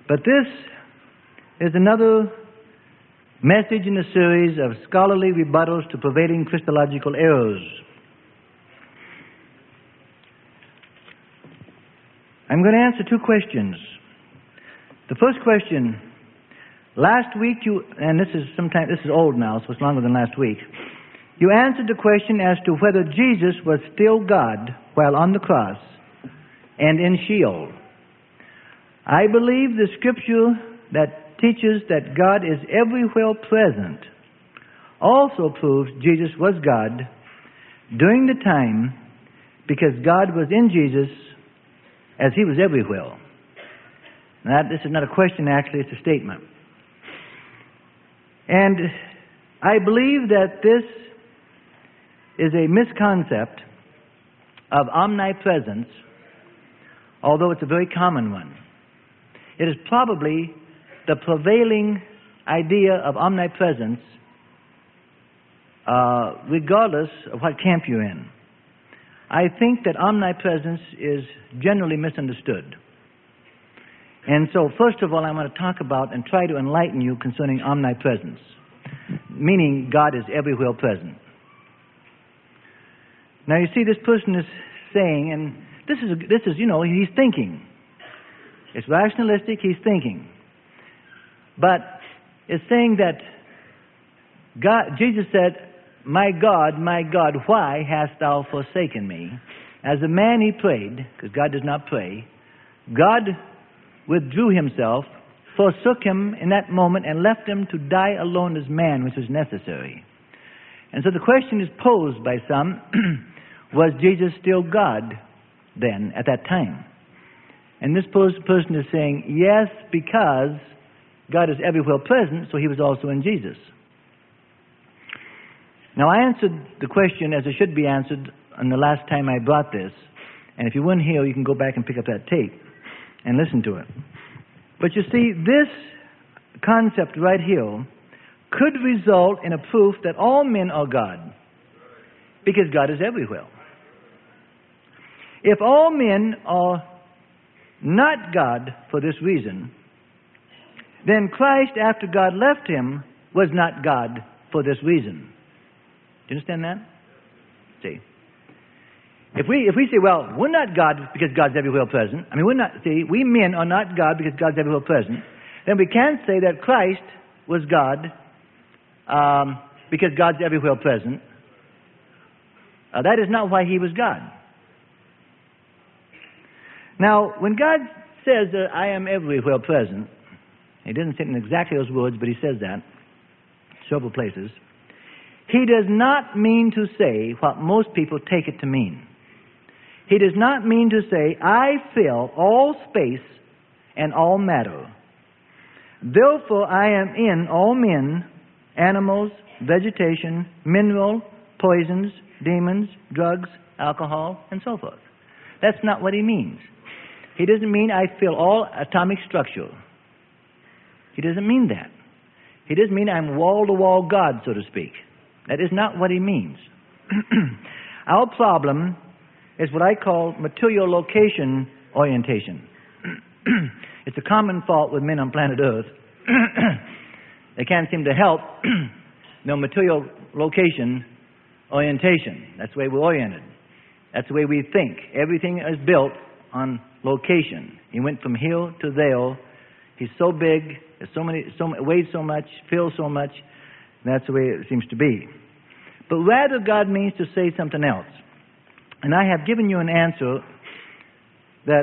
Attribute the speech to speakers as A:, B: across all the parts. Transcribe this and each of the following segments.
A: But this is another message in a series of scholarly rebuttals to prevailing Christological errors. I'm going to answer two questions. The first question, last week and this is old now, so it's longer than last week. You answered the question as to whether Jesus was still God while on the cross and in Sheol. I believe the scripture that teaches that God is everywhere present also proves Jesus was God during the time, because God was in Jesus as he was everywhere. Now, this is not a question, actually, it's a statement. And I believe that this is a misconcept of omnipresence, although it's a very common one. It is probably the prevailing idea of omnipresence, regardless of what camp you're in. I think that omnipresence is generally misunderstood. And so, first of all, I'm going to talk about and try to enlighten you concerning omnipresence, meaning God is everywhere present. Now, you see, this person is saying, and this is, he's thinking. It's rationalistic, he's thinking. But it's saying that Jesus said, my God, why hast thou forsaken me? As a man he prayed, because God does not pray. God withdrew himself, forsook him in that moment, and left him to die alone as man, which was necessary. And so the question is posed by some, was Jesus still God then, at that time? And this person is saying, yes, because God is everywhere present, so he was also in Jesus. Now, I answered the question as it should be answered on the last time I brought this. And if you weren't here, you can go back and pick up that tape and listen to it. But you see, this concept right here could result in a proof that all men are God, because God is everywhere. If all men are not God for this reason, then Christ, after God left him, was not God for this reason. Do you understand that? See, if we say, well, we're not God because God's everywhere present. We men are not God because God's everywhere present. Then we can't say that Christ was God because God's everywhere present. That is not why he was God. Now, when God says that I am everywhere present, he didn't say it in exactly those words, but he says that several places. He does not mean to say what most people take it to mean. He does not mean to say, I fill all space and all matter. Therefore, I am in all men, animals, vegetation, mineral, poisons, demons, drugs, alcohol, and so forth. That's not what he means. He doesn't mean I fill all atomic structure. He doesn't mean that. He doesn't mean I'm wall-to-wall God, so to speak. That is not what he means. Our problem is what I call material location orientation. It's a common fault with men on planet Earth. They can't seem to help no material location orientation. That's the way we're oriented. That's the way we think. Everything is built on location. He went from here to there. He's so big, weighs so much, feels so much. That's the way it seems to be. But rather, God means to say something else. And I have given you an answer that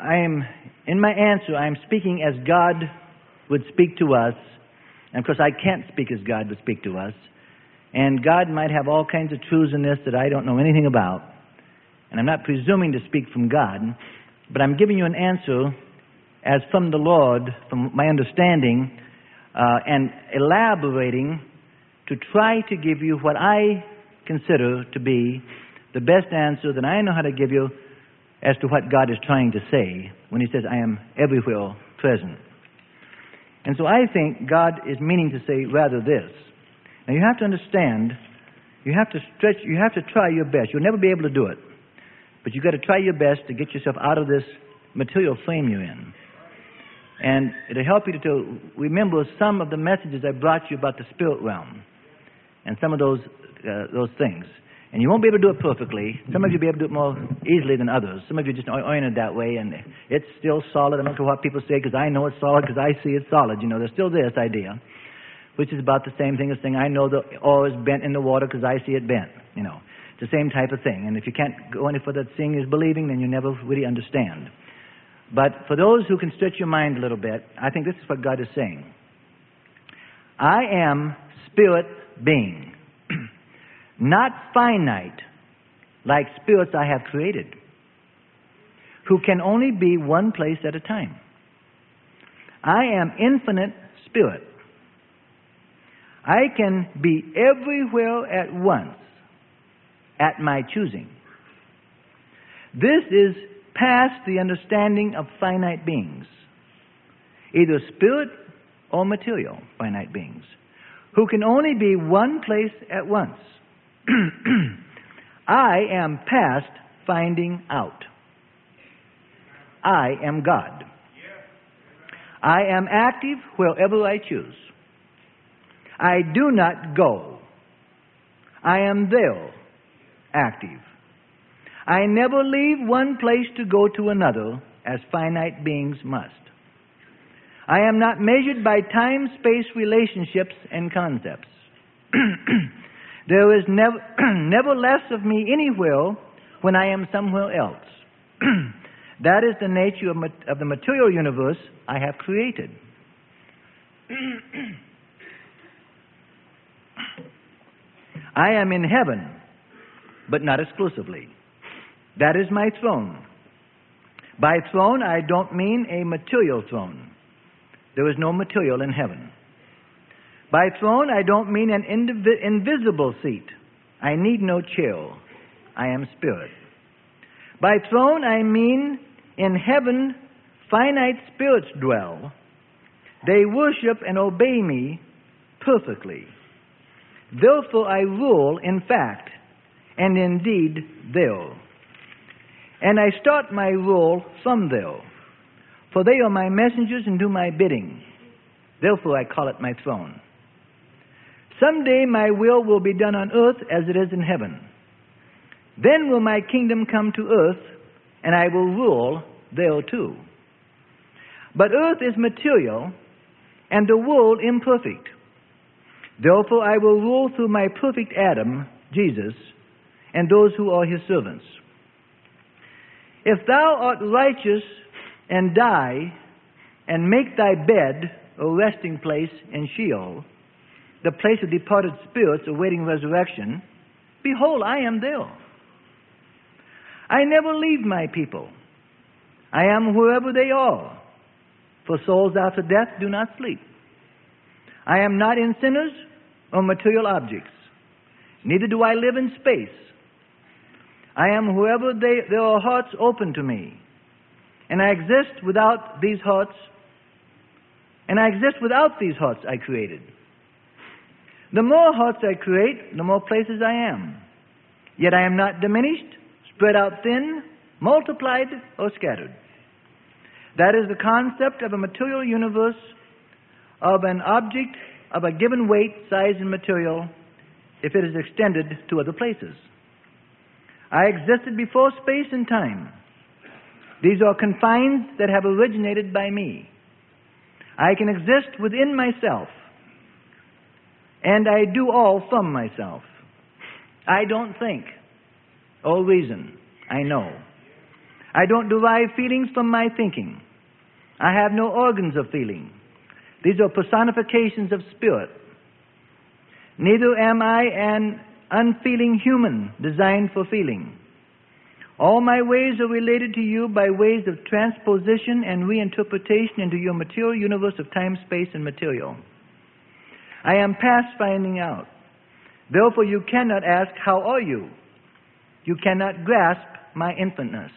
A: in my answer, I am speaking as God would speak to us. And of course, I can't speak as God would speak to us. And God might have all kinds of truths in this that I don't know anything about. And I'm not presuming to speak from God, but I'm giving you an answer as from the Lord, from my understanding, and elaborating to try to give you what I consider to be the best answer that I know how to give you as to what God is trying to say when he says, I am everywhere present. And so I think God is meaning to say rather this. Now you have to understand, you have to try your best. You'll never be able to do it. But you've got to try your best to get yourself out of this material frame you're in. And it'll help you to remember some of the messages I brought you about the spirit realm and some of those things. And you won't be able to do it perfectly. Some of you will be able to do it more easily than others. Some of you just oriented that way, and it's still solid. I don't care what people say, because I know it's solid, because I see it's solid. You know, there's still this idea, which is about the same thing as saying, I know the oil is bent in the water because I see it bent. You know, it's the same type of thing. And if you can't go any further, seeing is believing, then you never really understand. But for those who can stretch your mind a little bit, I think this is what God is saying. I am spirit being, not finite like spirits I have created, who can only be one place at a time. I am infinite spirit. I can be everywhere at once at my choosing. This is past the understanding of finite beings, either spirit or material finite beings, who can only be one place at once. I am past finding out. I am God. I am active wherever I choose. I do not go. I am there, active. I never leave one place to go to another, as finite beings must. I am not measured by time-space relationships and concepts. There is never less of me anywhere when I am somewhere else. That is the nature of the material universe I have created. I am in heaven, but not exclusively. That is my throne. By throne, I don't mean a material throne. There is no material in heaven. By throne, I don't mean an invisible seat. I need no chair. I am spirit. By throne, I mean in heaven, finite spirits dwell. They worship and obey me perfectly. Therefore, I rule in fact and indeed there. And I start my rule from there, for they are my messengers and do my bidding. Therefore, I call it my throne. Someday my will be done on earth as it is in heaven. Then will my kingdom come to earth, and I will rule there too. But earth is material, and the world imperfect. Therefore I will rule through my perfect Adam, Jesus, and those who are his servants. If thou art righteous and die, and make thy bed a resting place in Sheol, the place of departed spirits awaiting resurrection, behold, I am there. I never leave my people. I am wherever they are, for souls after death do not sleep. I am not in sinners or material objects, neither do I live in space. I am wherever there are hearts open to me, and I exist without these hearts, I created. The more hearts I create, the more places I am. Yet I am not diminished, spread out thin, multiplied, or scattered. That is the concept of a material universe, of an object of a given weight, size, and material, if it is extended to other places. I existed before space and time. These are confines that have originated by me. I can exist within myself, and I do all from myself. I don't think or reason. I know. I don't derive feelings from my thinking. I have no organs of feeling. These are personifications of spirit. Neither am I an unfeeling human designed for feeling. All my ways are related to you by ways of transposition and reinterpretation into your material universe of time, space, and material. I am past finding out. Therefore, you cannot ask, how are you? You cannot grasp my infiniteness.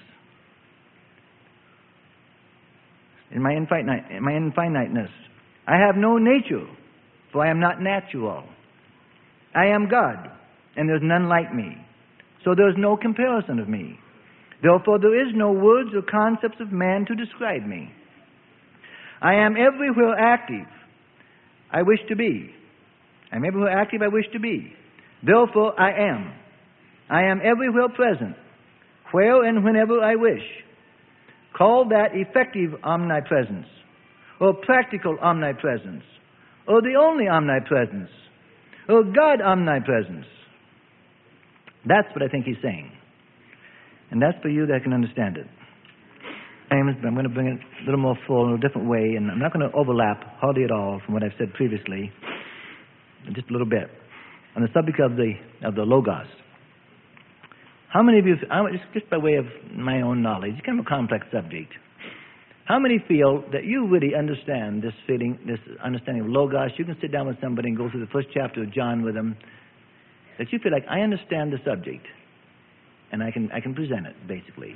A: In my infiniteness. I have no nature, for I am not natural. I am God, and there's none like me. So there's no comparison of me. Therefore, there is no words or concepts of man to describe me. I am everywhere active. I wish to be. I am everywhere active. I wish to be. Therefore, I am. I am everywhere present, where and whenever I wish. Call that effective omnipresence, or practical omnipresence, or the only omnipresence, or God omnipresence. That's what I think he's saying. And that's for you that can understand it. I'm going to bring it a little more full in a different way, and I'm not going to overlap hardly at all from what I've said previously, just a little bit, on the subject of the Logos. How many of you, just by way of my own knowledge, it's kind of a complex subject. How many feel that you really understand this feeling, this understanding of Logos? You can sit down with somebody and go through the first chapter of John with them, that you feel like, I understand the subject, and I can present it, basically.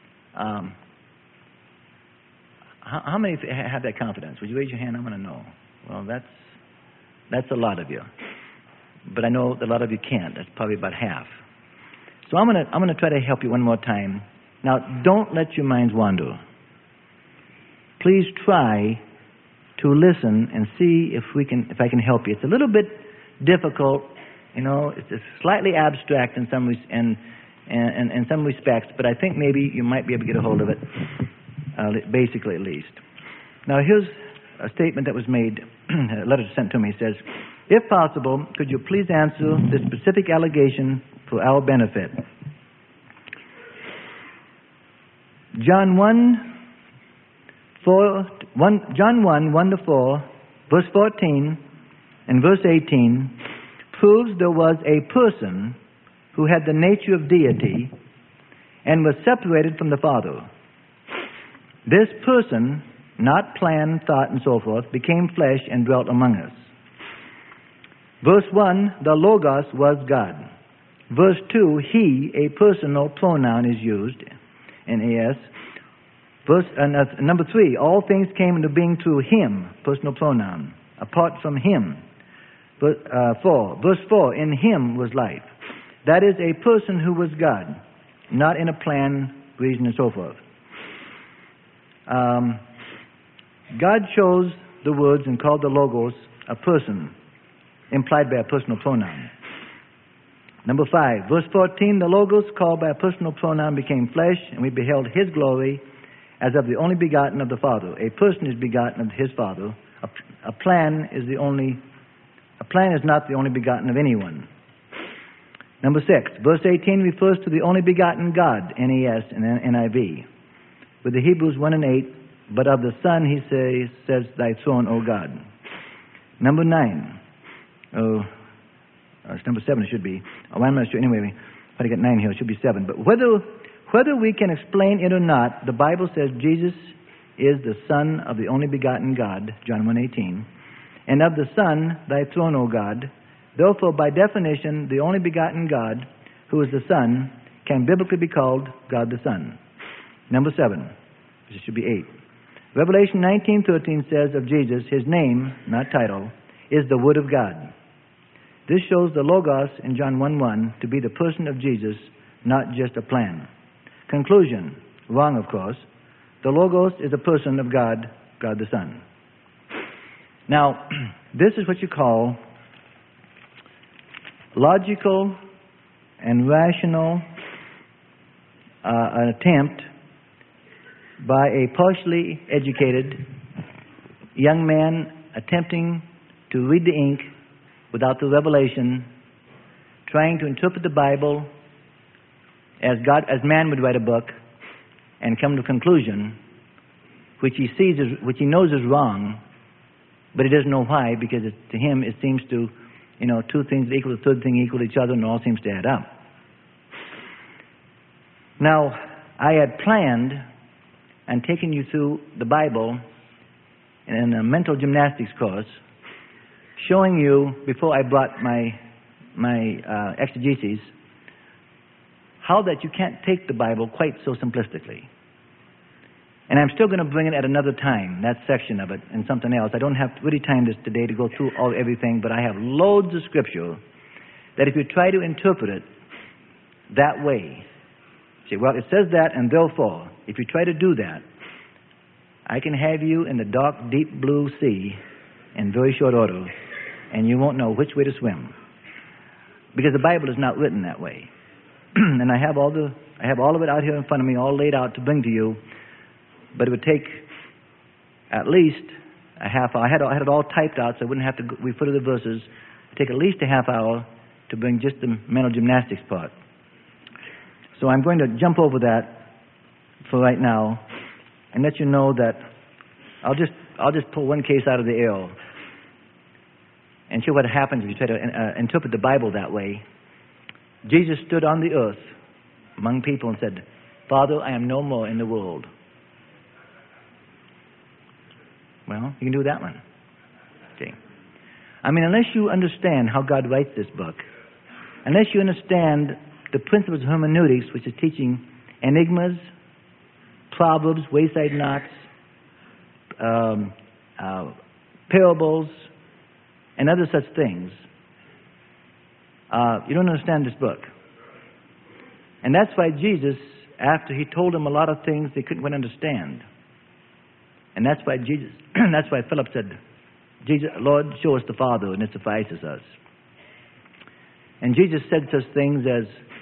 A: How many have that confidence? Would you raise your hand? I want to know. Well, that's a lot of you. But I know a lot of you can't. That's probably about half. So I'm going to try to help you one more time. Now, don't let your minds wander. Please try to listen and see if I can help you. It's a little bit difficult, it's slightly abstract in some respects, but I think maybe you might be able to get a hold of it, basically at least. Now, here's a statement that was made, a letter sent to me. It says, if possible, could you please answer the specific allegation for our benefit? John 1:1-4, verse 14 and verse 18 proves there was a person who had the nature of deity and was separated from the Father. This person, not plan, thought, and so forth, became flesh and dwelt among us. Verse 1, the Logos was God. Verse 2, he, a personal pronoun, is used, N-A-S. Number 3, all things came into being through him, personal pronoun, apart from him. Verse 4, in him was life. That is a person who was God, not in a plan, reason, and so forth. God chose the words and called the Logos a person, implied by a personal pronoun. Number 5, verse 14, the Logos, called by a personal pronoun, became flesh, and we beheld his glory as of the only begotten of the Father. A person is begotten of his Father. A plan is not the only begotten of anyone. Number 6, verse 18 refers to the only begotten God, N-E-S and NIV. With the Hebrews 1 and 8, but of the Son he says, thy throne, O God. Number 9, it's number 7 it should be. I'm not sure. Anyway, if I got 9 here, it should be 7. But whether we can explain it or not, the Bible says Jesus is the Son of the only begotten God, John 1:18, and of the Son, thy throne, O God. Therefore, by definition, the only begotten God, who is the Son, can biblically be called God the Son. Number 7, this should be 8. Revelation 19:13 says of Jesus, his name, not title, is the Word of God. This shows the Logos in John 1:1 to be the person of Jesus, not just a plan. Conclusion, wrong of course. The Logos is a person of God, God the Son. Now, this is what you call logical and rational an attempt by a partially educated young man attempting to read the ink without the revelation, trying to interpret the Bible as man would write a book, and come to a conclusion which he knows is wrong, but he doesn't know why, because to him it seems to, two things equal, the third thing equal each other, and all seems to add up. Now, I had planned on taking you through the Bible in a mental gymnastics course, showing you, before I brought my exegesis, how that you can't take the Bible quite so simplistically. And I'm still going to bring it at another time, that section of it, and something else. I don't have really time today to go through everything, but I have loads of Scripture that if you try to interpret it that way, say, well, it says that, and therefore, if you try to do that, I can have you in the dark, deep blue sea in very short order, and you won't know which way to swim. Because the Bible is not written that way. And I have all of it out here in front of me, all laid out to bring to you, but it would take at least a half hour. I had it all typed out so I wouldn't have to refer to the verses. It would take at least a half hour to bring just the mental gymnastics part. So I'm going to jump over that for right now and let you know that I'll just pull one case out of the air and show what happens if you try to interpret the Bible that way. Jesus stood on the earth among people and said, Father, I am no more in the world. Well, you can do that one. Okay. I mean, unless you understand how God writes this book, unless you understand the principles of hermeneutics, which is teaching enigmas, proverbs, wayside knocks, parables, and other such things, you don't understand this book. And that's why Jesus, after he told them a lot of things they couldn't quite understand, and that's why Philip said, Jesus, Lord, show us the Father, and it suffices us. And Jesus said such things as,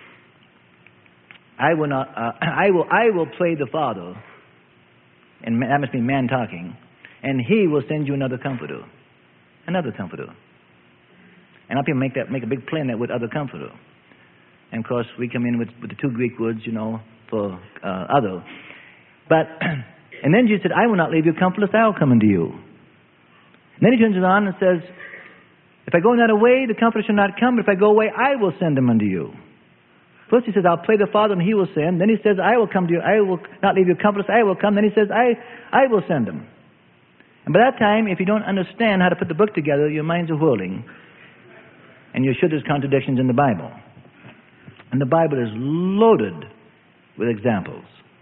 A: I will pray the Father, and that must be man talking, and he will send you another comforter. Another comforter. And up here make a big play in that with other comforter. And of course we come in with the two Greek words, for other. But and then Jesus said, I will not leave you comfortless, I will come unto you. And then he turns around and says, if I go not away, the comforter shall not come, but if I go away, I will send him unto you. First he says, I'll pray the Father and he will send. Then he says, I will come to you, I will not leave you comfortless, I will come. Then he says, I will send him. And by that time, if you don't understand how to put the book together, your minds are whirling. And you're sure there's contradictions in the Bible. And the Bible is loaded with examples.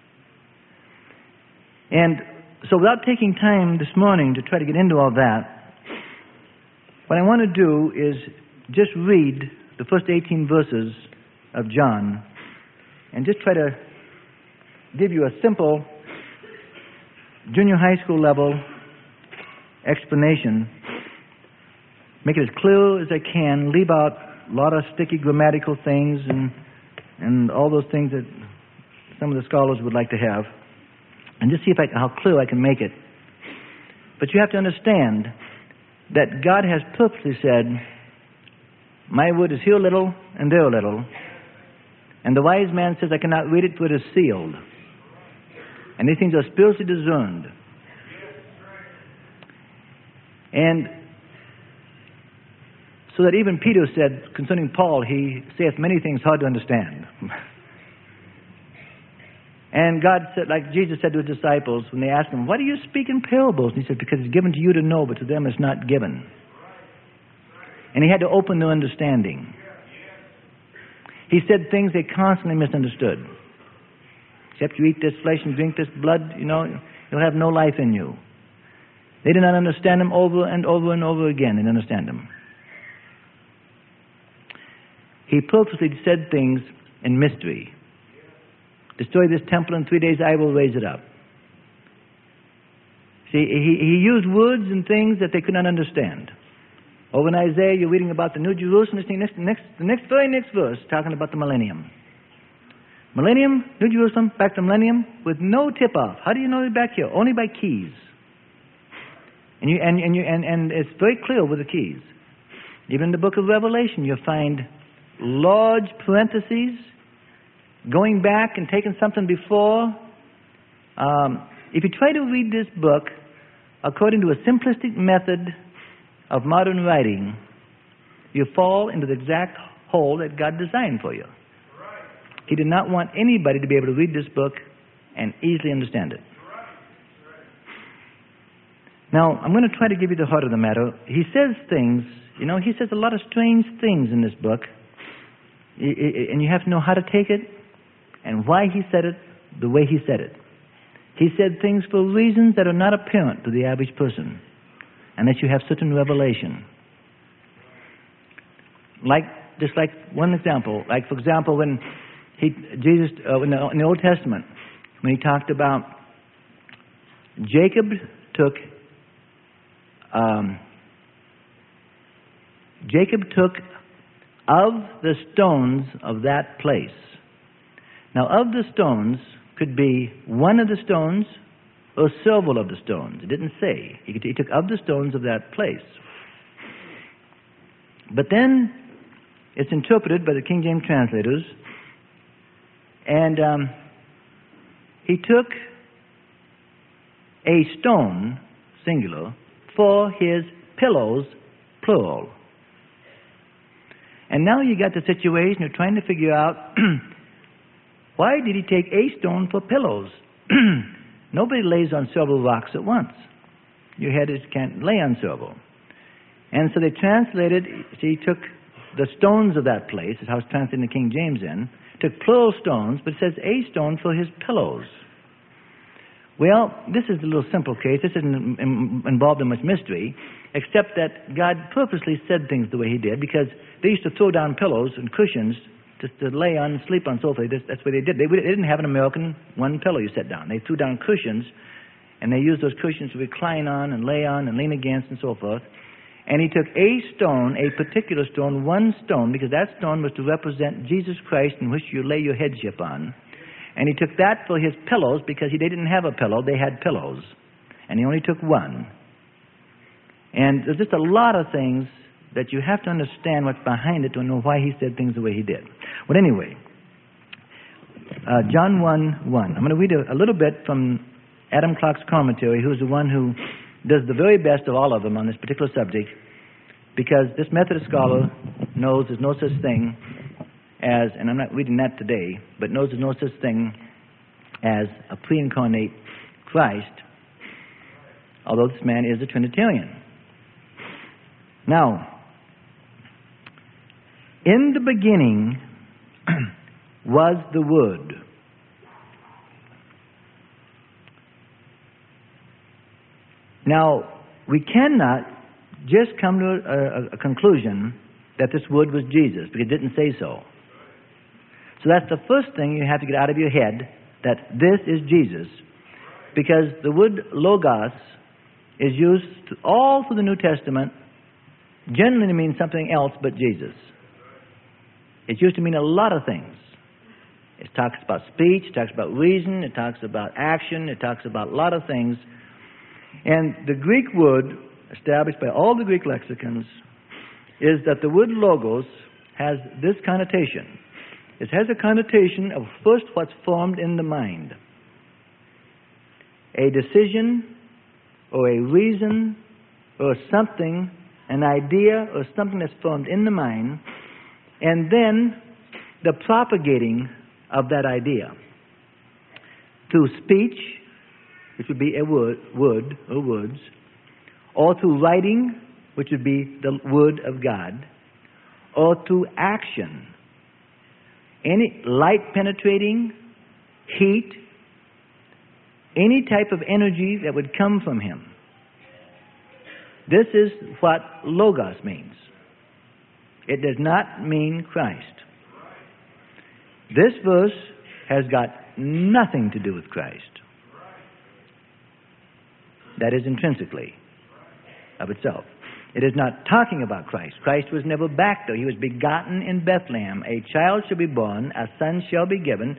A: And so without taking time this morning to try to get into all that, what I want to do is just read the first 18 verses of John and just try to give you a simple junior high school level explanation, make it as clear as I can, leave out a lot of sticky grammatical things and all those things that some of the scholars would like to have, and just see how clear I can make it. But you have to understand that God has purposely said, my word is here a little and there a little, and the wise man says, I cannot read it, for it is sealed. And these things are spiritually discerned. And so that even Peter said concerning Paul, he saith many things hard to understand. And God said, like Jesus said to his disciples when they asked him, why do you speak in parables? And he said, because it's given to you to know, but to them it's not given. And he had to open their understanding. He said things they constantly misunderstood. Except you eat this flesh and drink this blood, you'll have no life in you. They did not understand him over and over and over again. They didn't understand him. He purposely said things in mystery. Destroy this temple in 3 days, I will raise it up. See, he used words and things that they could not understand. Over in Isaiah, you're reading about the New Jerusalem. The very next verse, talking about the millennium. Millennium, New Jerusalem, back to millennium, with no tip-off. How do you know they're back here? Only by keys. And it's very clear with the keys. Even in the book of Revelation, you'll find large parentheses, going back and taking something before. If you try to read this book according to a simplistic method of modern writing, you fall into the exact hole that God designed for you. He did not want anybody to be able to read this book and easily understand it. Now, I'm going to try to give you the heart of the matter. He says things, he says a lot of strange things in this book, and you have to know how to take it and why he said it the way he said it. He said things for reasons that are not apparent to the average person, unless you have certain revelation. Just like one example, for example, when Jesus in the Old Testament, when he talked about Jacob took of the stones of that place. Now, of the stones could be one of the stones or several of the stones. It didn't say. He took of the stones of that place. But then it's interpreted by the King James translators, and he took a stone, singular, for his pillows, plural. And now you got the situation, you're trying to figure out why did he take a stone for pillows? Nobody lays on several rocks at once. Your head can't lay on several. And so they translated, he took the stones of that place, is how it's translated in the King James took plural stones, but it says a stone for his pillows. Well, this is a little simple case. This isn't involved in much mystery, except that God purposely said things the way he did, because they used to throw down pillows and cushions just to lay on and sleep on, so forth. That's what they did. They didn't have an American one pillow you set down. They threw down cushions, and they used those cushions to recline on and lay on and lean against and so forth. And he took a stone, a particular stone, one stone, because that stone was to represent Jesus Christ in which you lay your headship on. And he took that for his pillows, because they didn't have a pillow, they had pillows. And he only took one. And there's just a lot of things that you have to understand what's behind it to know why he said things the way he did. But anyway, John 1:1. I'm going to read a little bit from Adam Clark's commentary, who's the one who does the very best of all of them on this particular subject, because this Methodist scholar knows there's no such thing as, and I'm not reading that today, but knows there's no such thing as a pre-incarnate Christ, although this man is a Trinitarian. Now, in the beginning was the Word. Now, we cannot just come to a conclusion that this Word was Jesus, because it didn't say so. So that's the first thing you have to get out of your head, that this is Jesus, because the word logos is used all through the New Testament generally to mean something else but Jesus. It's used to mean a lot of things. It talks about speech, it talks about reason, it talks about action, it talks about a lot of things. And the Greek word, established by all the Greek lexicons, is that the word logos has this connotation. It has a connotation of first what's formed in the mind. A decision or a reason or something, an idea or something that's formed in the mind, and then the propagating of that idea through speech, which would be a word or words, or through writing, which would be the Word of God, or through action. Any light penetrating, heat, any type of energy that would come from him. This is what logos means. It does not mean Christ. This verse has got nothing to do with Christ. That is intrinsically of itself. It is not talking about Christ. Christ was never back there. He was begotten in Bethlehem. A child shall be born, a son shall be given,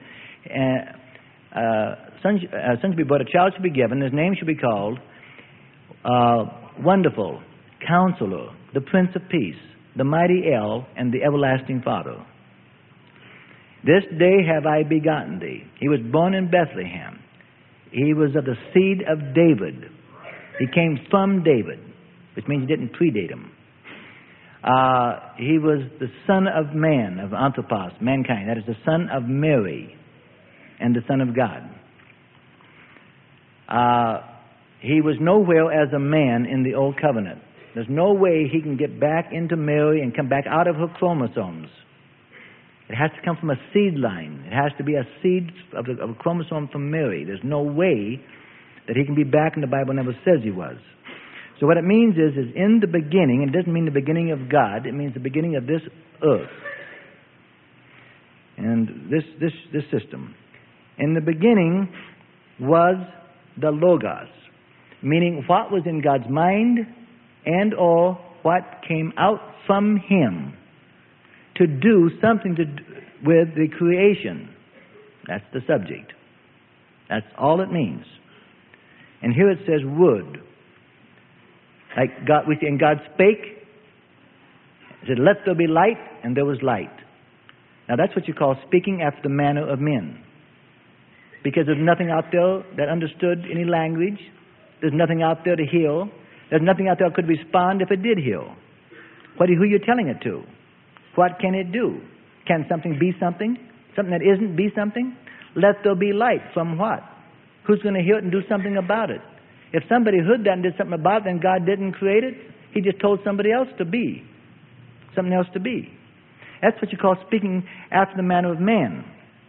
A: a son shall be born, a child shall be given, his name shall be called Wonderful, Counselor, the Prince of Peace, the Mighty El, and the Everlasting Father. This day have I begotten thee. He was born in Bethlehem. He was of the seed of David. He came from David, which means he didn't predate him. He was the son of man, of anthropos, mankind. That is the son of Mary and the son of God. He was nowhere as a man in the Old Covenant. There's no way he can get back into Mary and come back out of her chromosomes. It has to come from a seed line. It has to be a seed of a chromosome from Mary. There's no way that he can be back, and the Bible never says he was. So what it means is in the beginning, and it doesn't mean the beginning of God, it means the beginning of this earth and this system. In the beginning was the Logos. meaning what was in God's mind and or what came out from Him to do something with the creation. That's the subject. That's all it means. And here it says would. Like God, and God spake, He said, let there be light, and there was light. Now that's what you call speaking after the manner of men. Because there's nothing out there that understood any language. There's nothing out there to heal. There's nothing out there that could respond if it did heal. Who are you telling it to? What can it do? Can something be something? Something that isn't be something? Let there be light. From what? Who's going to hear it and do something about it? If somebody heard that and did something about it, then God didn't create it. He just told somebody else to be. Something else to be. That's what you call speaking after the manner of man.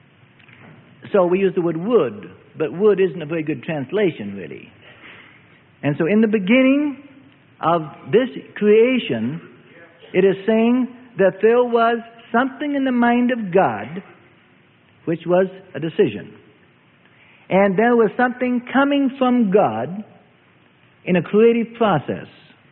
A: So we use the word would, but would isn't a very good translation, really. And so in the beginning of this creation, it is saying that there was something in the mind of God which was a decision. And there was something coming from God in a creative process.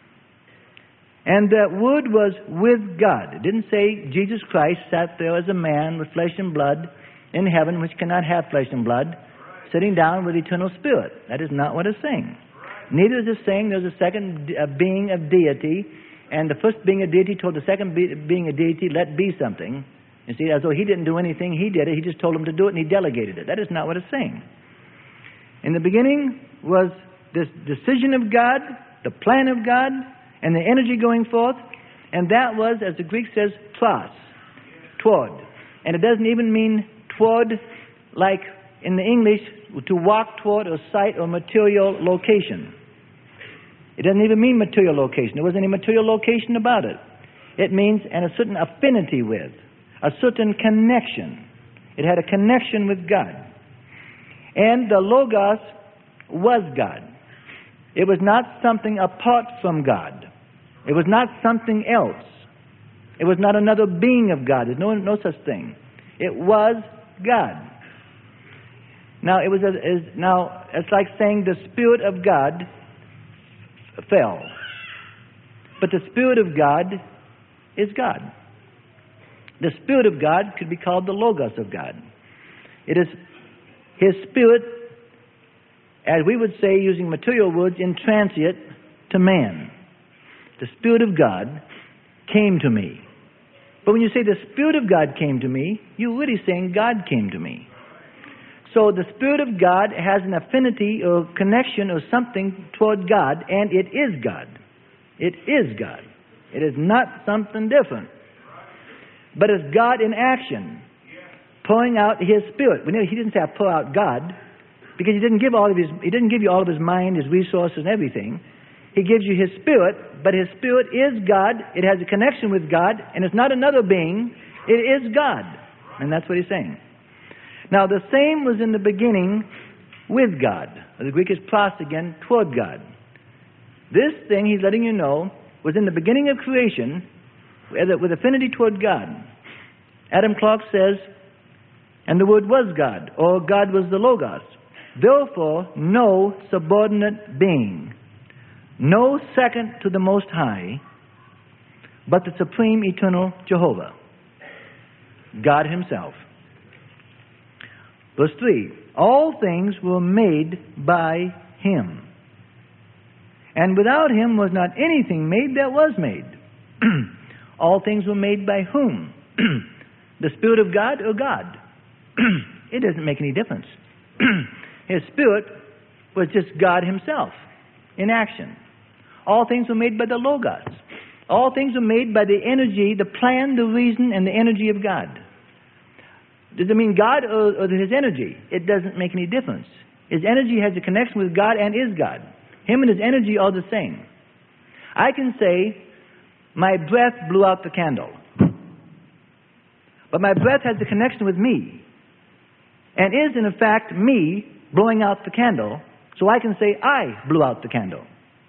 A: And that word was with God. It didn't say Jesus Christ sat there as a man with flesh and blood in heaven, which cannot have flesh and blood, sitting down with eternal spirit. That is not what it's saying. Neither is it saying there's a second being of deity, and the first being of deity told the second being of deity, let be something. You see, as though he didn't do anything, he did it. He just told him to do it, and he delegated it. That is not what it's saying. In the beginning was this decision of God, the plan of God, and the energy going forth, and that was, as the Greek says, pros, toward. And it doesn't even mean toward like in the English to walk toward or sight or material location. It doesn't even mean material location. There wasn't any material location about it. It means a certain affinity with, a certain connection. It had a connection with God. And the Logos was God. It was not something apart from God. It was not something else. It was not another being of God. There's no such thing. It was God. Now it's like saying the Spirit of God fell. But the Spirit of God is God. The Spirit of God could be called the Logos of God. It is His Spirit, as we would say using material words, in transit to man. The Spirit of God came to me. But when you say the Spirit of God came to me, you're really saying God came to me. So the Spirit of God has an affinity or connection or something toward God, and it is God. It is God. It is not something different. But it's God in action, pouring out His Spirit. He didn't say I pour out God, because He didn't give you all of His mind, His resources, and everything. He gives you His Spirit, but His Spirit is God. It has a connection with God, and it's not another being. It is God. And that's what He's saying. Now, the same was in the beginning with God. The Greek is pros again, toward God. This thing, He's letting you know, was in the beginning of creation with affinity toward God. Adam Clarke says, and the Word was God, or God was the Logos. Therefore, no subordinate being, no second to the Most High, but the supreme eternal Jehovah, God Himself. Verse 3, all things were made by Him, and without Him was not anything made that was made. All things were made by whom? The Spirit of God or God? It doesn't make any difference. His Spirit was just God Himself in action. All things were made by the Logos. All things were made by the energy, the plan, the reason, and the energy of God. Does it mean God or His energy? It doesn't make any difference. His energy has a connection with God and is God. Him and His energy are the same. I can say, my breath blew out the candle. But my breath has a connection with me, and is in fact me blowing out the candle, so I can say I blew out the candle.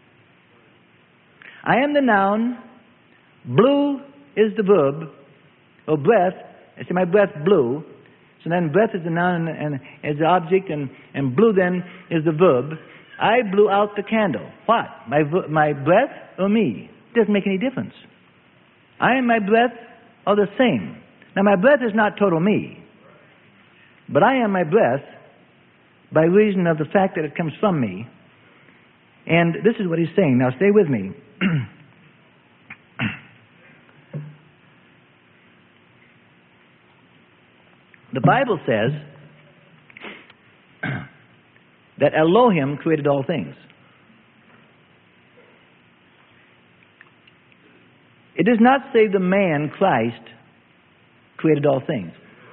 A: I am the noun, blew is the verb, or breath. I say my breath blew, so then breath is the noun and is the object, and blew then is the verb. I blew out the candle. What? My breath or me? It doesn't make any difference. I and my breath are the same. Now, my breath is not total me, but I am my breath by reason of the fact that it comes from me. And this is what he's saying. Now, stay with me. The Bible says that Elohim created all things. It does not say the man, Christ, created all things.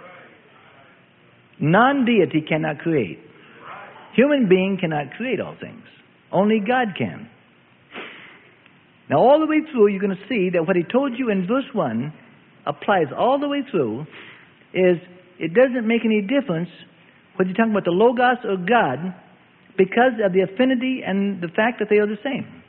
A: Non-deity cannot create. Human being cannot create all things. Only God can. Now, all the way through, you're going to see that what he told you in verse 1 applies all the way through. Is it doesn't make any difference whether you're talking about the Logos or God, because of the affinity and the fact that they are the same.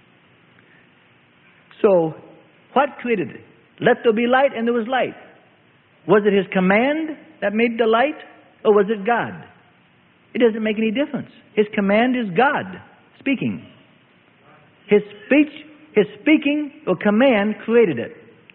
A: So, what created it? Let there be light, and there was light. Was it his command that made the light, or was it God? It doesn't make any difference. His command is God speaking. His speaking or command created it.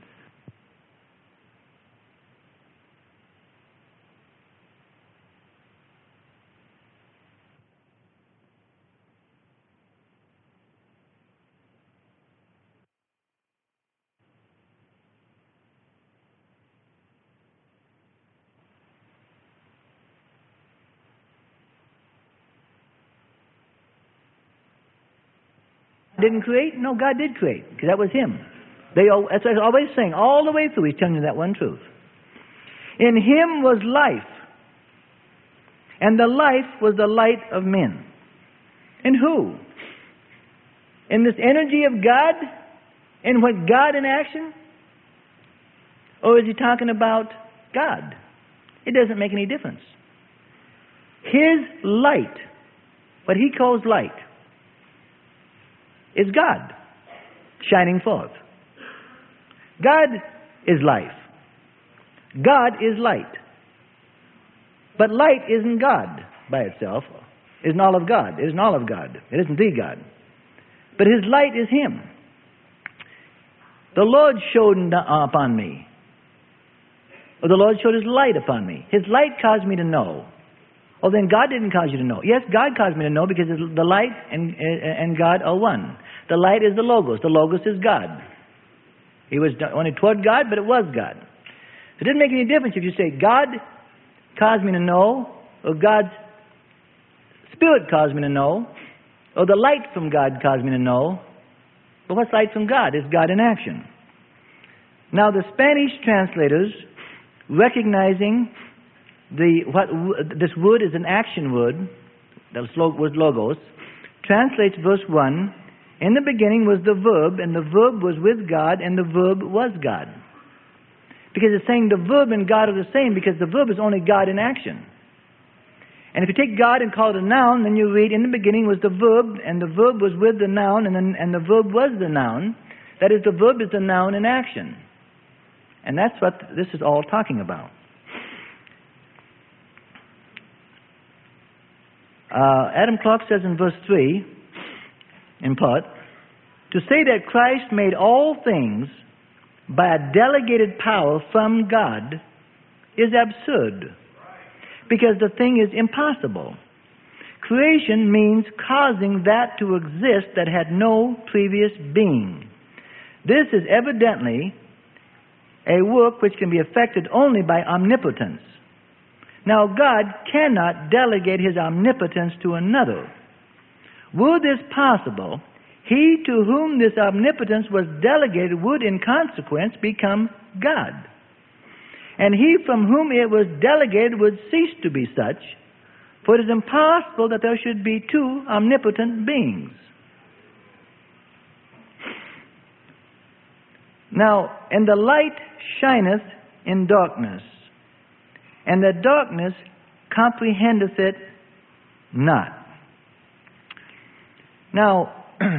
A: Didn't create? No, God did create, because that was him. That's what I was always saying. All the way through, he's telling you that one truth. In him was life, and the life was the light of men. In who? In this energy of God? In what God in action? Or is he talking about God? It doesn't make any difference. His light, what he calls light, is God shining forth. God is life. God is light. But light isn't God by itself. It isn't all of God. It isn't all of God. It isn't the God. But his light is him. The Lord showed upon me. Or the Lord showed his light upon me. His light caused me to know. Oh, then God didn't cause you to know. Yes, God caused me to know, because the light and God are one. The light is the Logos. The Logos is God. He was only toward God, but it was God. So it didn't make any difference if you say God caused me to know, or God's Spirit caused me to know, or the light from God caused me to know. But what's light from God? It's God in action. Now, the Spanish translators, recognizing this word is an action word, that was Logos, translates verse 1, in the beginning was the verb, and the verb was with God, and the verb was God. Because it's saying the verb and God are the same, because the verb is only God in action. And if you take God and call it a noun, then you read, in the beginning was the verb, and the verb was with the noun, and the verb was the noun. That is, the verb is the noun in action. And that's what this is all talking about. Adam Clark says in verse 3, in part, to say that Christ made all things by a delegated power from God is absurd, because the thing is impossible. Creation means causing that to exist that had no previous being. This is evidently a work which can be effected only by omnipotence. Now, God cannot delegate his omnipotence to another. Were this possible, he to whom this omnipotence was delegated would in consequence become God. And he from whom it was delegated would cease to be such, for it is impossible that there should be two omnipotent beings. Now, and the light shineth in darkness, and the darkness comprehendeth it not. Now,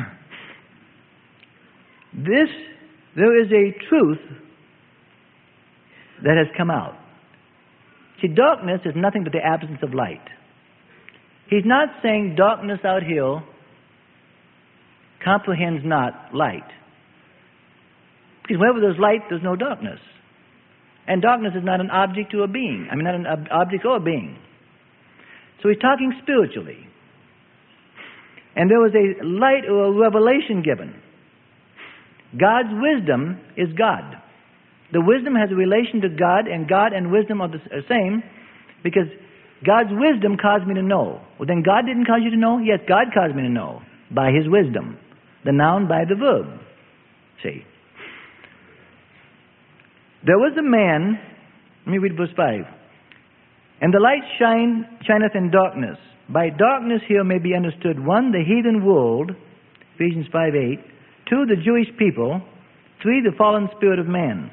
A: there is a truth that has come out. See, darkness is nothing but the absence of light. He's not saying darkness out here comprehends not light. Because wherever there's light, there's no darkness. And darkness is not an object to a being. Not an object or a being. So he's talking spiritually. And there was a light or a revelation given. God's wisdom is God. The wisdom has a relation to God and wisdom are the same, because God's wisdom caused me to know. Well, then God didn't cause you to know? Yes, God caused me to know by His wisdom. The noun by the verb. See. There was a man, let me read verse 5. And the light shineth in darkness. By darkness here may be understood, 1, the heathen world, Ephesians 5:8, 2, the Jewish people, 3, the fallen spirit of man.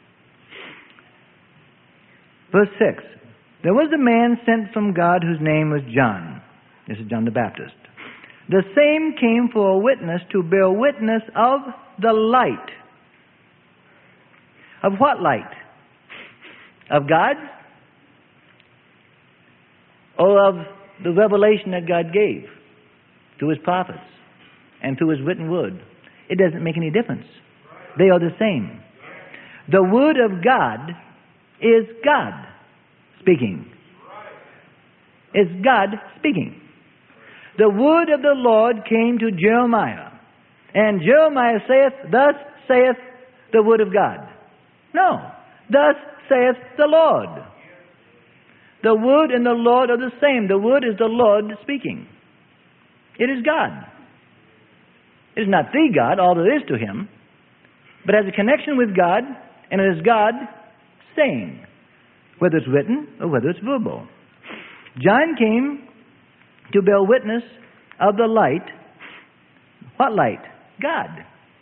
A: Verse 6. There was a man sent from God whose name was John. This is John the Baptist. The same came for a witness to bear witness of the light. Of what light? Of God? Or of the revelation that God gave to His prophets and through His written word? It doesn't make any difference. They are the same. The Word of God is God speaking. It's God speaking. The word of the Lord came to Jeremiah. And Jeremiah saith, Thus saith the word of God. No. Thus saith the Lord. The word and the Lord are the same. The word is the Lord speaking. It is God. It is not the God, all there is to Him, but has a connection with God, and it is God saying, whether it's written or whether it's verbal. John came to bear witness of the light. What light? God.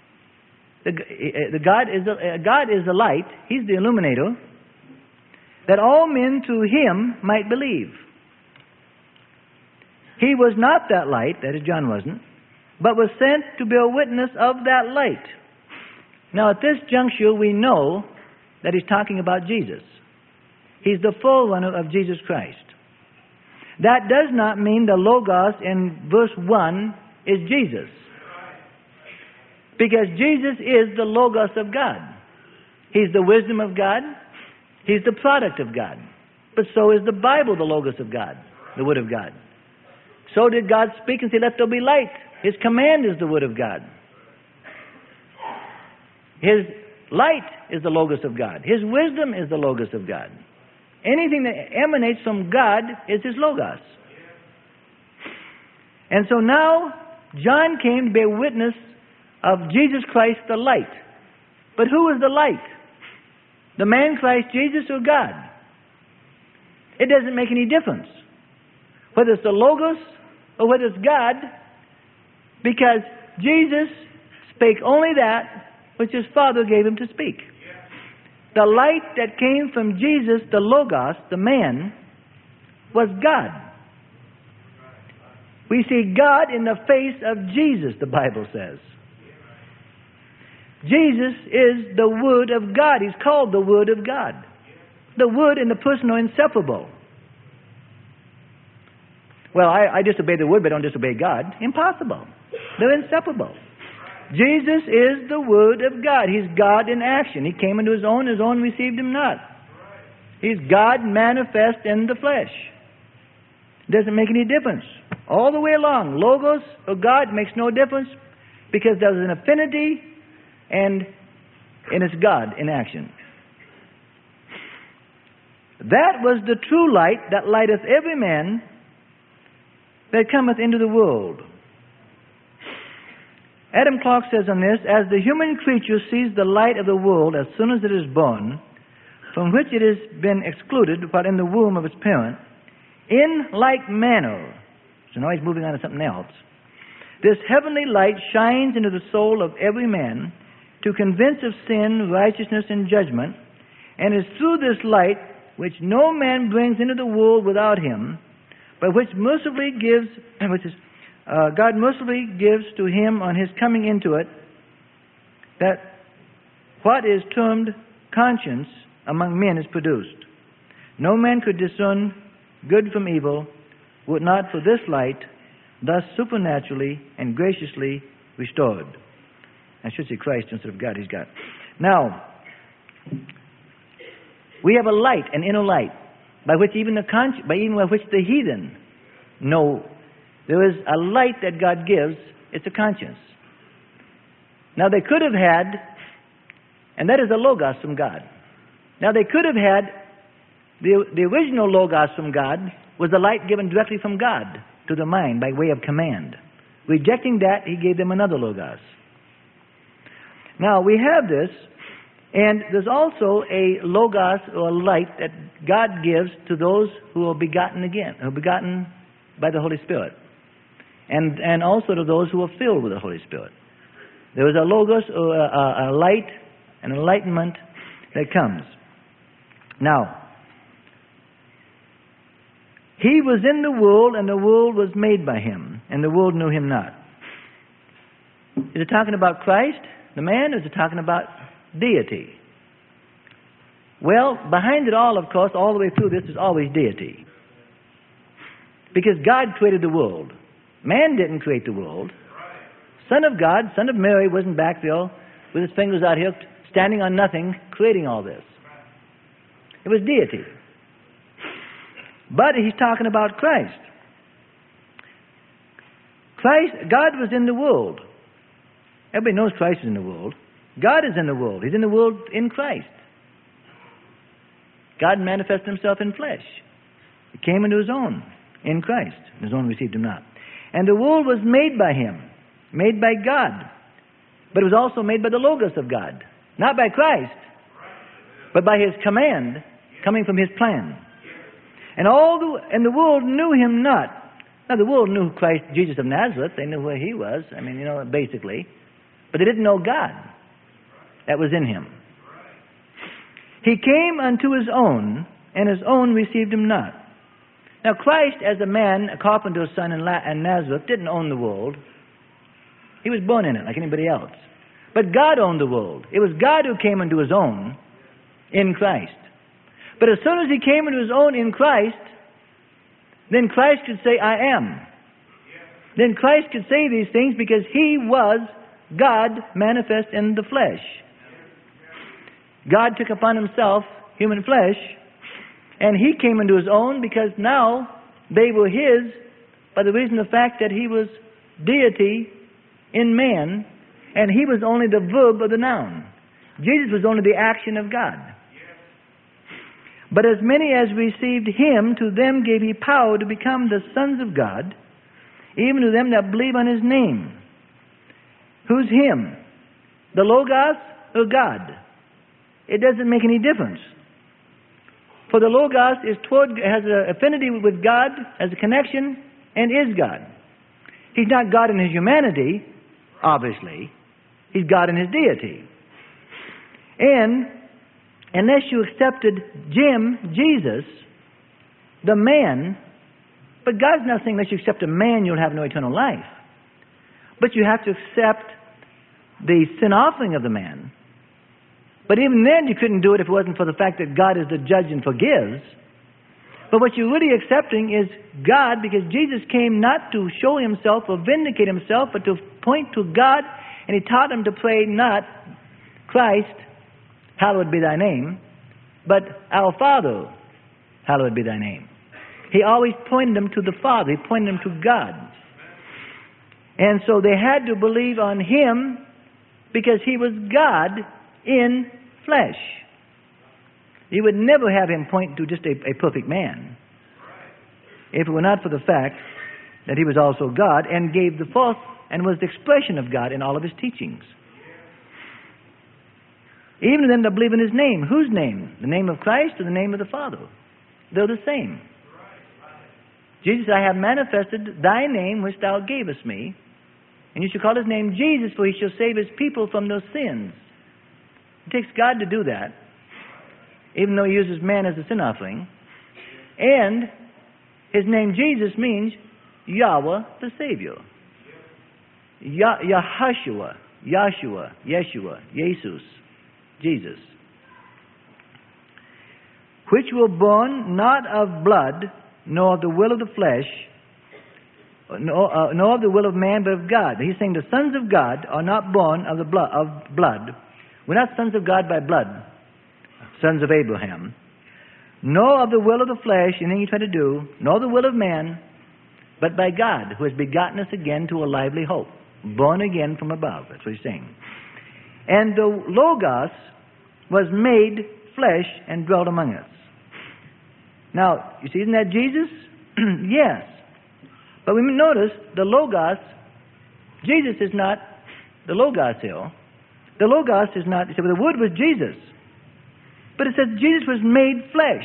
A: God is the light. He's the illuminator, that all men through Him might believe. He was not that light, that is, John wasn't, but was sent to bear witness of that light. Now, at this juncture, we know that he's talking about Jesus. He's the forerunner of Jesus Christ. That does not mean the Logos in verse 1 is Jesus. Because Jesus is the Logos of God. He's the wisdom of God. He's the product of God. But so is the Bible the Logos of God, the Word of God. So did God speak and say, Let there be light. His command is the Word of God. His light is the Logos of God. His wisdom is the Logos of God. Anything that emanates from God is His Logos. And so now, John came to bear witness of Jesus Christ the light. But who is the light? The man Christ Jesus or God? It doesn't make any difference whether it's the Logos or whether it's God, because Jesus spake only that which His Father gave Him to speak. The light that came from Jesus, the Logos, the man, was God. We see God in the face of Jesus, the Bible says. Jesus is the Word of God. He's called the Word of God. The Word and the person are inseparable. Well, I disobey the Word, but I don't disobey God. Impossible. They're inseparable. Jesus is the Word of God. He's God in action. He came into His own received Him not. He's God manifest in the flesh. Doesn't make any difference. All the way along, Logos or God makes no difference, because there's an affinity and it's God in action. That was the true light that lighteth every man that cometh into the world. Adam Clarke says on this, as the human creature sees the light of the world as soon as it is born, from which it has been excluded while in the womb of its parent, in like manner, so now he's moving on to something else, this heavenly light shines into the soul of every man to convince of sin, righteousness, and judgment, and is through this light, which no man brings into the world without Him, but which mercifully gives, God mercifully gives to him on his coming into it, that what is termed conscience among men is produced. No man could discern good from evil were it not for this light, thus supernaturally and graciously restored. I should say Christ instead of God. He's God. Now, we have a light, an inner light, by which even by which the heathen know. There is a light that God gives. It's a conscience. Now, they could have had, and that is the Logos from God. Now, they could have had, the original Logos from God was the light given directly from God to the mind by way of command. Rejecting that, He gave them another Logos. Now, we have this, and there's also a Logos or light that God gives to those who are begotten again, who are begotten by the Holy Spirit, and also to those who are filled with the Holy Spirit. There is a Logos or a light, an enlightenment that comes. Now, He was in the world, and the world was made by Him, and the world knew Him not. Is it talking about Christ, the man, or is it talking about deity? Well, behind it all, of course, all the way through this is always deity. Because God created the world. Man didn't create the world. Son of God, Son of Mary, wasn't back there with his fingers out here, standing on nothing, creating all this. It was deity. But He's talking about Christ. God was in the world. Everybody knows Christ is in the world. God is in the world. He's in the world in Christ. God manifested Himself in flesh. He came into His own in Christ. His own received Him not. And the world was made by Him, made by God. But it was also made by the Logos of God. Not by Christ, but by His command coming from His plan. And the world knew Him not. Now, the world knew Christ, Jesus of Nazareth. They knew where He was. Basically. But they didn't know God that was in Him. He came unto His own, and His own received Him not. Now, Christ, as a man, a carpenter's son in Nazareth, didn't own the world. He was born in it like anybody else. But God owned the world. It was God who came into His own in Christ. But as soon as He came into His own in Christ, then Christ could say, I am. Then Christ could say these things because He was God manifest in the flesh. God took upon Himself human flesh, and He came into His own because now they were His by the reason of the fact that He was deity in man, and He was only the verb of the noun. Jesus was only the action of God. But as many as received Him, to them gave He power to become the sons of God, even to them that believe on His name. Who's Him? The Logos or God? It doesn't make any difference. For the Logos has an affinity with God, has a connection, and is God. He's not God in His humanity, obviously. He's God in His deity. And unless you accepted Jesus, the man, but God's not saying unless you accept a man you'll have no eternal life. But you have to accept the sin offering of the man. But even then you couldn't do it if it wasn't for the fact that God is the judge and forgives. But what you're really accepting is God, because Jesus came not to show Himself or vindicate Himself, but to point to God, and He taught them to pray not Christ, hallowed be Thy name, but Our Father, hallowed be Thy name. He always pointed them to the Father. He pointed them to God. And so they had to believe on Him because He was God in flesh. You would never have Him point to just a perfect man if it were not for the fact that He was also God and gave the forth and was the expression of God in all of His teachings. Even to them that believe in His name. Whose name? The name of Christ or the name of the Father? They're the same. Jesus, I have manifested Thy name which Thou gavest me, and you shall call His name Jesus, for He shall save His people from their sins. It takes God to do that, even though He uses man as a sin offering. And His name Jesus means Yahweh the Savior. Yahshua, Yeshua, Jesus, Jesus. Which were born not of blood, nor of the will of the flesh, nor of the will of man, but of God. He's saying the sons of God are not born of blood. We're not sons of God by blood, sons of Abraham. Nor of the will of the flesh, anything you try to do, nor the will of man, but by God, who has begotten us again to a lively hope, born again from above. That's what he's saying. And the Logos was made flesh and dwelt among us. Now, you see, isn't that Jesus? Yes. But we notice the Logos, Jesus is not the Logos here. The Logos is not, you say, well, the Word was Jesus. But it says Jesus was made flesh.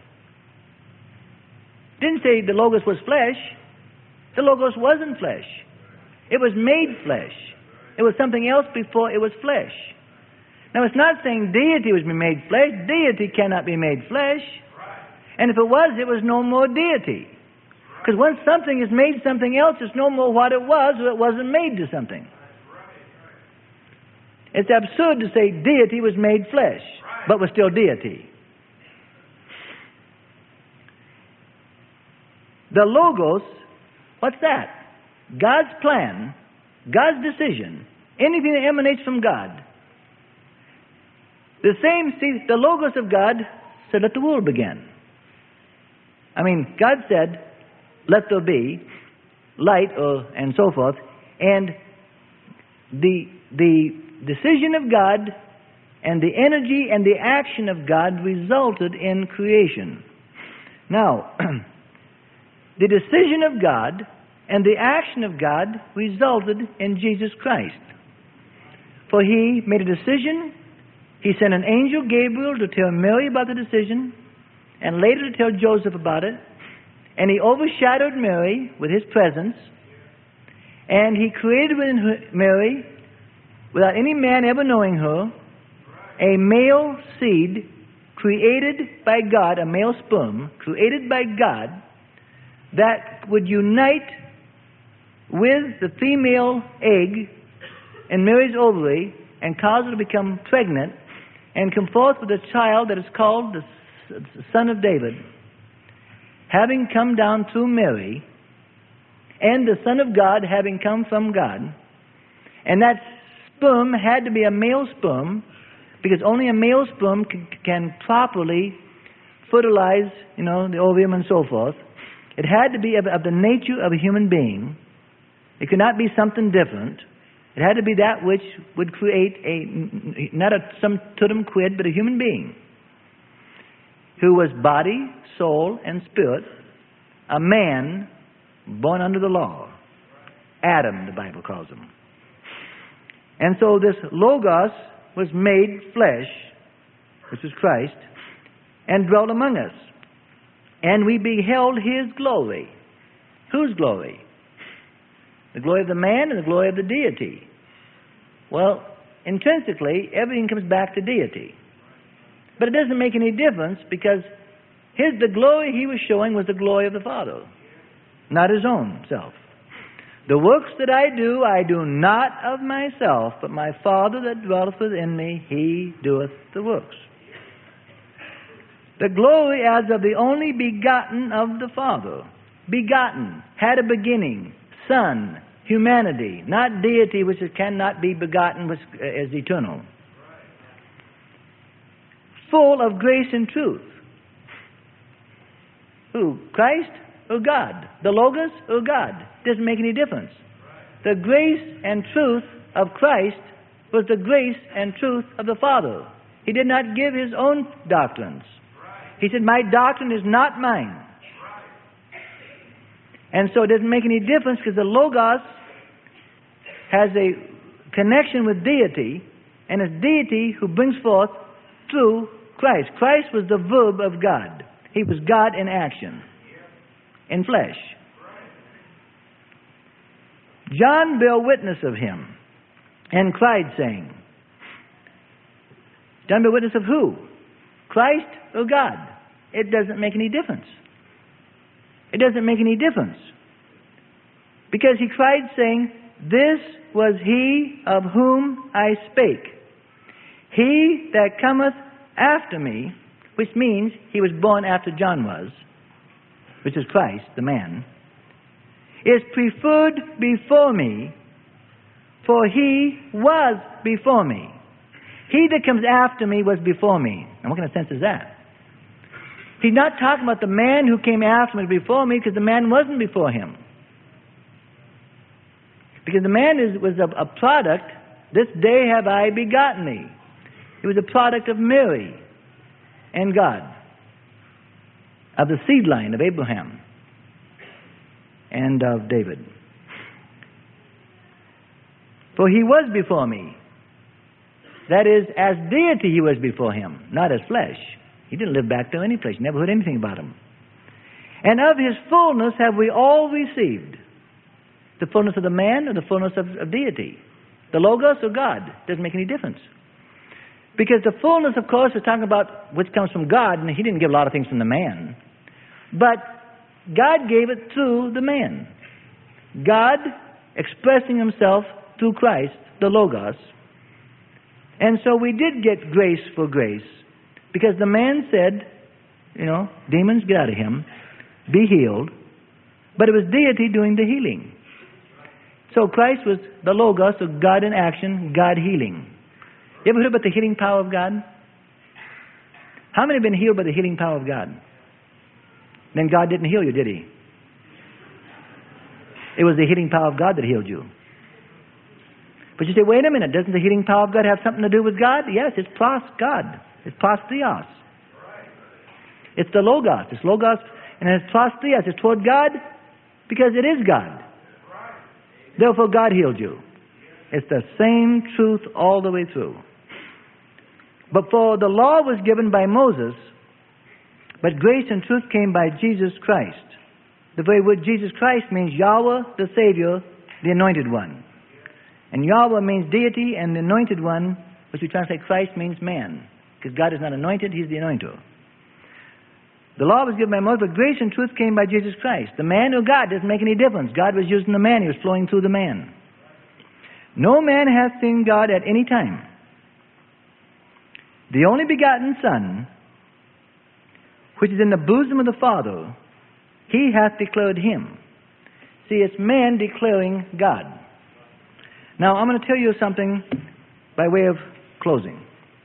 A: It didn't say the Logos was flesh. The Logos wasn't flesh. It was made flesh. It was something else before it was flesh. Now, it's not saying deity was made flesh. Deity cannot be made flesh. And if it was no more deity. Because once something is made something else, it's no more what it was, or it wasn't made to something. It's absurd to say deity was made flesh, but was still deity. The Logos, what's that? God's plan, God's decision, anything that emanates from God. The Logos of God said, let the world begin. I mean, God said, let there be light, and so forth, and the decision of God and the energy and the action of God resulted in creation. Now, the decision of God and the action of God resulted in Jesus Christ. For He made a decision. He sent an angel, Gabriel, to tell Mary about the decision, and later to tell Joseph about it. And He overshadowed Mary with His presence, and He created within Mary, without any man ever knowing her, a male seed created by God, a male sperm created by God, that would unite with the female egg in Mary's ovary and cause her to become pregnant and come forth with a child that is called the Son of David, having come down through Mary, and the Son of God having come from God. And that sperm had to be a male sperm, because only a male sperm can properly fertilize, the ovum and so forth. It had to be of the nature of a human being. It could not be something different. It had to be that which would create not some tutum quid, but a human being who was body, soul, and spirit, a man born under the law. Adam, the Bible calls him. And so this Logos was made flesh, which is Christ, and dwelt among us. And we beheld His glory. Whose glory? The glory of the man and the glory of the deity. Well, intrinsically, everything comes back to deity. But it doesn't make any difference, because the glory He was showing was the glory of the Father, not His own self. The works that I do not of myself, but my Father that dwelleth within me, He doeth the works. The glory as of the only begotten of the Father. Begotten, had a beginning, Son, humanity, not deity, which cannot be begotten, which is eternal. Full of grace and truth. Who? Christ or God? The Logos or God? Doesn't make any difference. The grace and truth of Christ was the grace and truth of the Father. He did not give His own doctrines. He said, my doctrine is not mine. And so it doesn't make any difference, because the Logos has a connection with deity, and it's deity who brings forth through Christ. Christ was the verb of God. He was God in action, in flesh. John bare witness of Him, and cried, saying, John bare witness of who? Christ or God? It doesn't make any difference. It doesn't make any difference. Because he cried, saying, this was He of whom I spake. He that cometh after me, which means He was born after John was, which is Christ, the man, is preferred before me, for he was before me. He that comes after me was before me. And what kind of sense is that? He's not talking about the man who came after me before me, because the man wasn't before him. Because the man was a product. This day have I begotten thee. It was a product of Mary and God, of the seed line of Abraham and of David. For he was before me. That is, as deity he was before him, not as flesh. He didn't live back to any place. Never heard anything about him. And of his fullness have we all received. The fullness of the man or the fullness of deity? The Logos or God? Doesn't make any difference. Because the fullness, of course, is talking about which comes from God, and he didn't give a lot of things from the man. But God gave it through the man. God expressing himself through Christ, the Logos. And so we did get grace for grace, because the man said, demons, get out of him, be healed. But it was deity doing the healing. So Christ was the Logos of God in action, God healing. You ever heard about the healing power of God? How many have been healed by the healing power of God? Then God didn't heal you, did he? It was the healing power of God that healed you. But you say, wait a minute, doesn't the healing power of God have something to do with God? Yes, it's pros God. It's pros theos. It's the Logos. It's Logos, and it's pros theos. It's toward God because it is God. Therefore, God healed you. It's the same truth all the way through. But for the law was given by Moses, but grace and truth came by Jesus Christ. The very word Jesus Christ means Yahweh, the Savior, the Anointed One. And Yahweh means deity, and the Anointed One, which we translate Christ, means man. Because God is not anointed, he's the anointer. The law was given by Moses, but grace and truth came by Jesus Christ. The man or God doesn't make any difference. God was using the man, he was flowing through the man. No man hath seen God at any time. The only begotten Son, which is in the bosom of the Father, he hath declared him. See, it's man declaring God. Now, I'm going to tell you something by way of closing.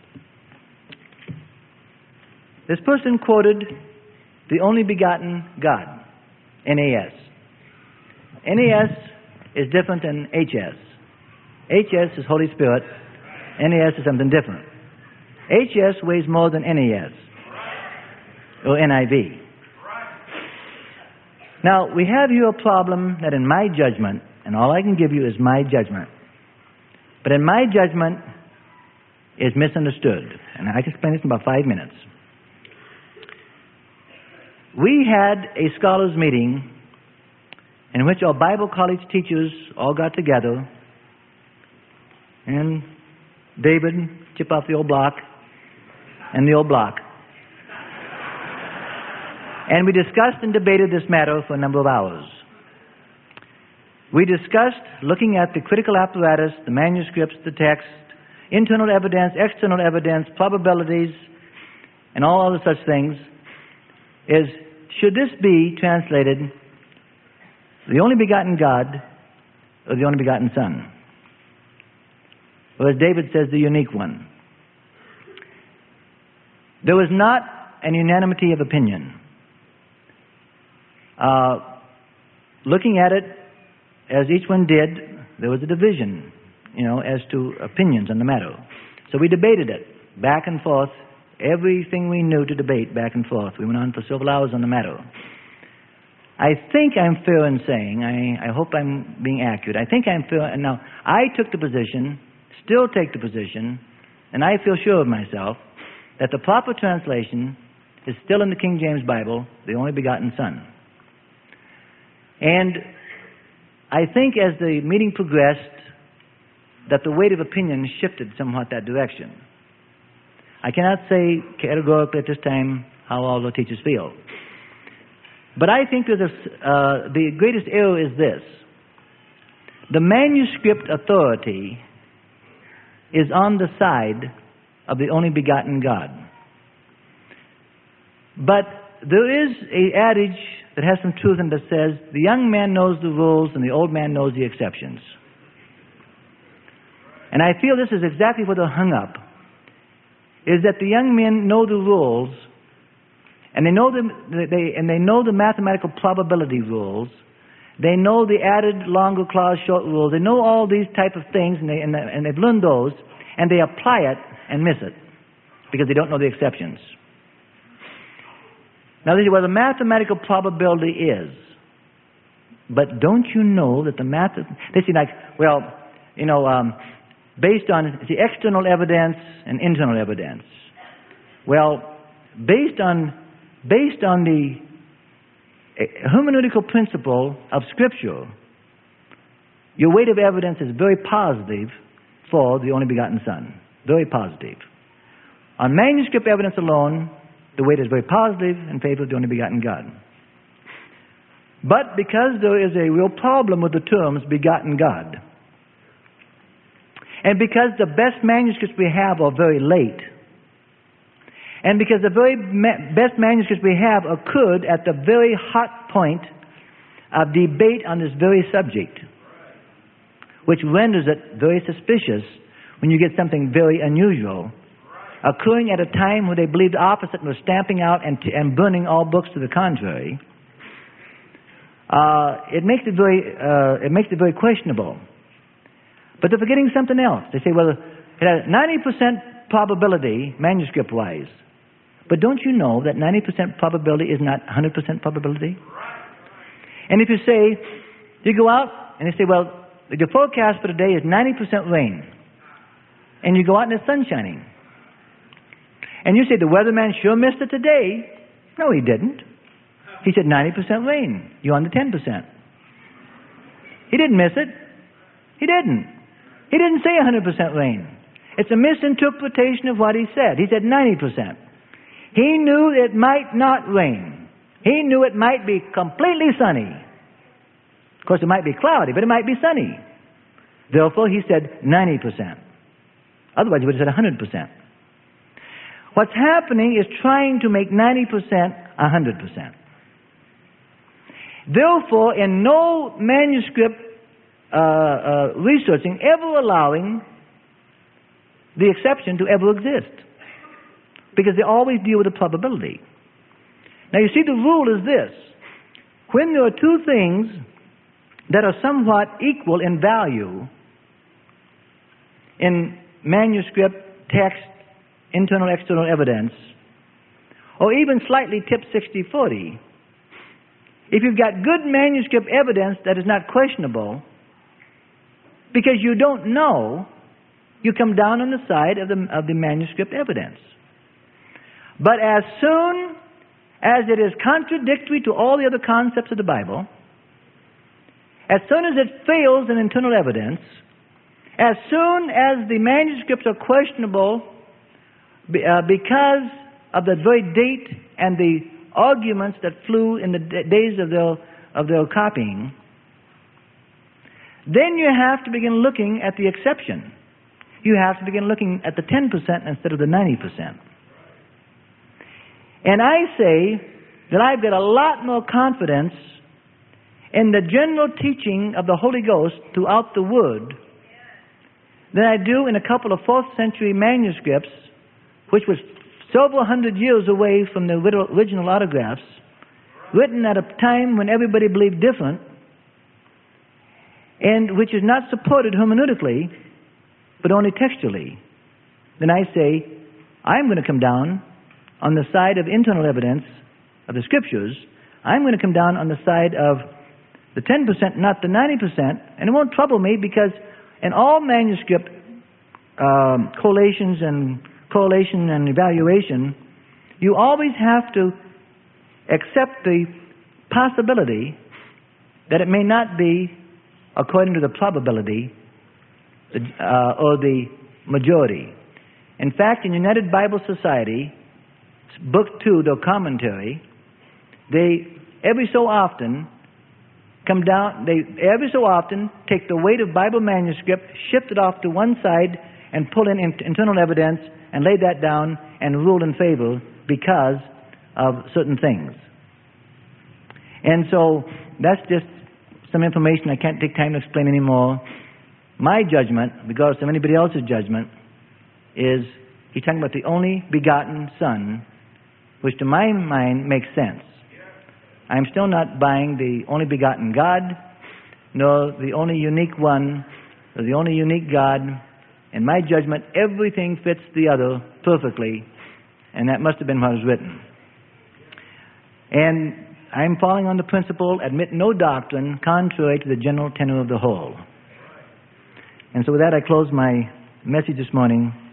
A: This person quoted the only begotten God, NAS. NAS is different than HS. HS is Holy Spirit. NAS is something different. HS weighs more than NAS or NIV. Now, we have here a problem that in my judgment, and all I can give you is my judgment, but in my judgment is misunderstood. And I can explain this in about 5 minutes. We had a scholars' meeting in which our Bible college teachers all got together, and David, chip off the old block, and the old block. And we discussed and debated this matter for a number of hours. We discussed looking at the critical apparatus, the manuscripts, the text, internal evidence, external evidence, probabilities, and all other such things. Should this be translated the only begotten God or the only begotten Son? Or as David says, the unique one. There was not an unanimity of opinion. Looking at it, as each one did, there was a division, as to opinions on the matter. So we debated it, back and forth, everything we knew to debate back and forth. We went on for several hours on the matter. I think I'm fair in saying, I hope I'm being accurate, I think I'm fair, and now I took the position, still take the position, and I feel sure of myself, that the proper translation is still in the King James Bible, the only begotten Son. And I think as the meeting progressed, that the weight of opinion shifted somewhat that direction. I cannot say categorically at this time how all the teachers feel. But I think that the greatest error is this. The manuscript authority is on the side of the only begotten God. But there is an adage that has some truth in it that says, the young man knows the rules and the old man knows the exceptions. And I feel this is exactly where they're hung up, is that the young men know the rules, and they know the mathematical probability rules. They know the added longer clause short rules. They know all these type of things, and they've learned those, and they apply it and miss it because they don't know the exceptions. Now, this is where the mathematical probability is. But don't you know that they say, like, well, based on the external evidence and internal evidence. Well, based on the hermeneutical principle of Scripture, your weight of evidence is very positive for the only begotten Son. Very positive. On manuscript evidence alone, the weight is very positive in favor of the only begotten God. But because there is a real problem with the terms begotten God, and because the best manuscripts we have are very late, and because the very best manuscripts we have occurred at the very hot point of debate on this very subject, which renders it very suspicious when you get something very unusual occurring at a time when they believed the opposite and were stamping out and burning all books to the contrary, it makes it very questionable. But they're forgetting something else. They say, well, it has 90% probability, manuscript-wise. But don't you know that 90% probability is not 100% probability? And if you go out and they say, well, the forecast for today is 90% rain. And you go out and the sun's shining. And you say, the weatherman sure missed it today. No, he didn't. He said 90% rain. You're on the 10%. He didn't miss it. He didn't. He didn't say 100% rain. It's a misinterpretation of what he said. He said 90%. He knew it might not rain. He knew it might be completely sunny. Of course, it might be cloudy, but it might be sunny. Therefore, he said 90%. Otherwise, he would have said 100%. What's happening is trying to make 90% 100%. Therefore, in no manuscript researching ever allowing the exception to ever exist, because they always deal with the probability. Now, you see, the rule is this. When there are two things that are somewhat equal in value in manuscript, text, internal, external evidence, or even slightly tipped 60-40, if you've got good manuscript evidence that is not questionable, because you don't know, you come down on the side of the manuscript evidence. But as soon as it is contradictory to all the other concepts of the Bible, as soon as it fails in internal evidence, as soon as the manuscripts are questionable because of the very date and the arguments that flew in the days of their copying, then you have to begin looking at the exception. You have to begin looking at the 10% instead of the 90%. And I say that I've got a lot more confidence in the general teaching of the Holy Ghost throughout the Word than I do in a couple of 4th century manuscripts, which was several hundred years away from the original autographs, written at a time when everybody believed different, and which is not supported hermeneutically, but only textually. Then I say, I'm going to come down on the side of internal evidence of the Scriptures. I'm going to come down on the side of the 10%, not the 90%, and it won't trouble me because in all manuscript correlation and evaluation, you always have to accept the possibility that it may not be according to the probability or the majority. In fact, in United Bible Society, Book 2, their commentary, they every so often take the weight of Bible manuscript, shift it off to one side, and pull in internal evidence and lay that down and rule in favor because of certain things. And so that's just some information I can't take time to explain anymore. My judgment, regardless of anybody else's judgment, is he's talking about the only begotten Son, which to my mind makes sense. I'm still not buying the only begotten God, nor the only unique one, or the only unique God. In my judgment, everything fits the other perfectly, and that must have been what was written. And I'm following on the principle, admit no doctrine contrary to the general tenor of the whole. And so with that, I close my message this morning.